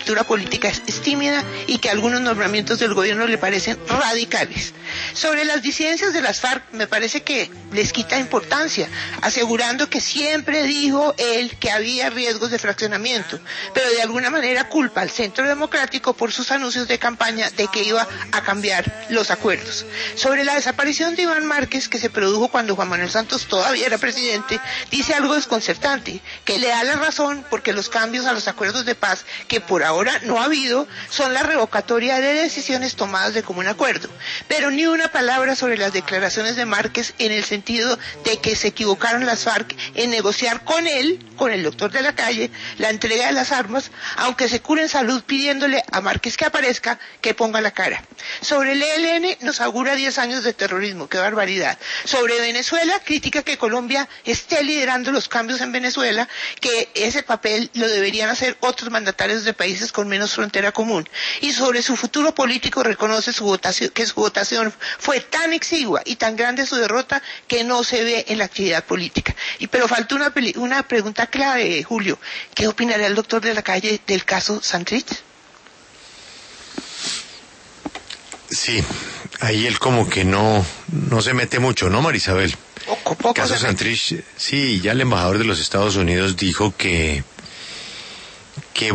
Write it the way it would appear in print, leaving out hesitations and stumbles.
lectura política es tímida y que algunos nombramientos del gobierno le parecen radicales. Sobre las disidencias de las FARC, me parece que les quita importancia, asegurando que siempre dijo él que había riesgos de fraccionamiento, pero de alguna manera culpa al Centro Democrático por sus anuncios de campaña de que iba a cambiar los acuerdos. Sobre la desaparición de Iván Márquez, que se produjo cuando Juan Manuel Santos todavía era presidente, dice algo desconcertante, que le da la razón porque los cambios a los acuerdos de paz, que por ahora no ha habido, son la revocatoria de decisiones tomadas de común acuerdo. Pero ni una palabra sobre las declaraciones de Márquez en el sentido de que se equivocaron las FARC en negociar con él, con el doctor de la calle, la entrega de las armas, aunque se cure en salud pidiéndole a Márquez que aparezca, que ponga la cara. Sobre el ELN nos augura 10 años de terrorismo, qué barbaridad. Sobre Venezuela, critica que Colombia esté liderando los cambios en Venezuela, que ese papel lo deberían hacer otros mandatarios de países con menos frontera común. Y sobre su futuro político reconoce que su votación fue tan exigua y tan grande su derrota que no se ve en la actividad política. Pero falta una pregunta clave, Julio. ¿Qué opinará el doctor de la calle del caso Santrich? Sí, ahí él como que no se mete mucho, ¿no, Marisabel? Poco Caso Santrich, sí, ya el embajador de los Estados Unidos dijo que